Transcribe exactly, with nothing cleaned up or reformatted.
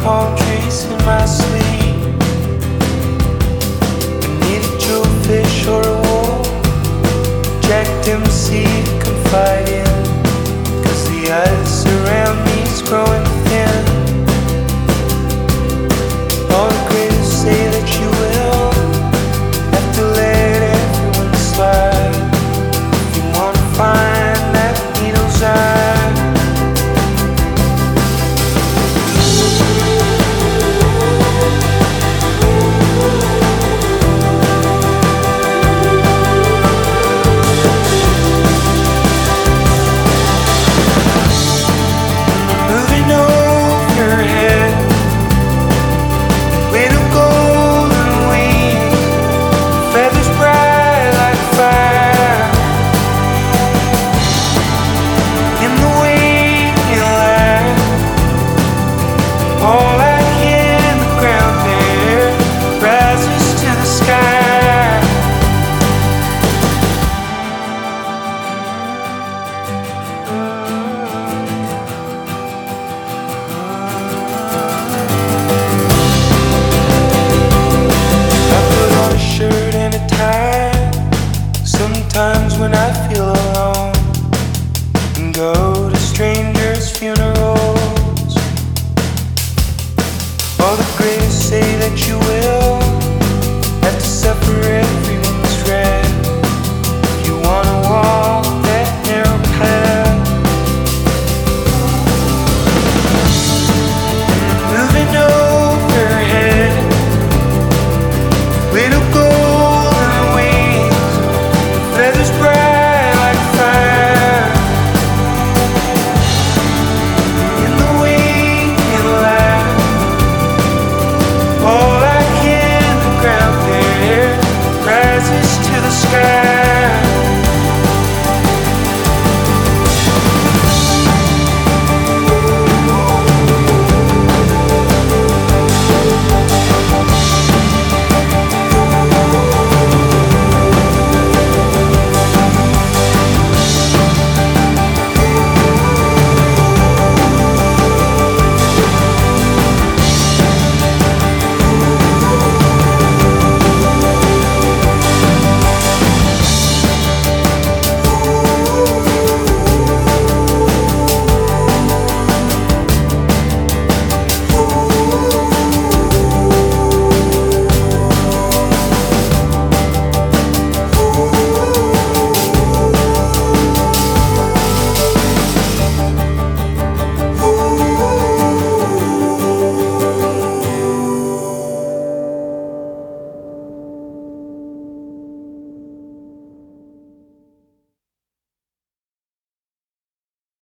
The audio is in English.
palm trees in my sleep. Beneath a jewelfish or a wolf, Jack Dempsey to confide in, 'cause the ice around me's growing thin. All the greatest say that you will have to let everyone slide if you wanna find that needle's eye. Sometimes when I feel alone and go to strangers' funerals, all the greatest say that you will